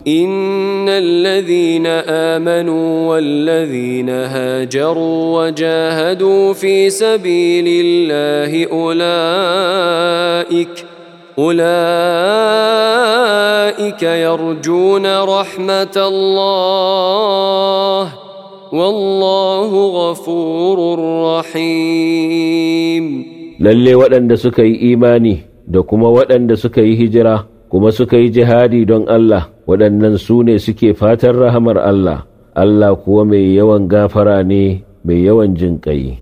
إن الذين آمنوا والذين هاجروا وجاهدوا في سبيل الله أولئك يرجون رحمة الله والله غفور رحيم. lalle waɗanda suka yi imani da kuma waɗanda suka yi hijira kuma suka yi jihadi don Allah, waɗannan su ne suke fatan rahamar Allah, Allah kuwa mai yawan gafara ne, mai yawan jinƙai.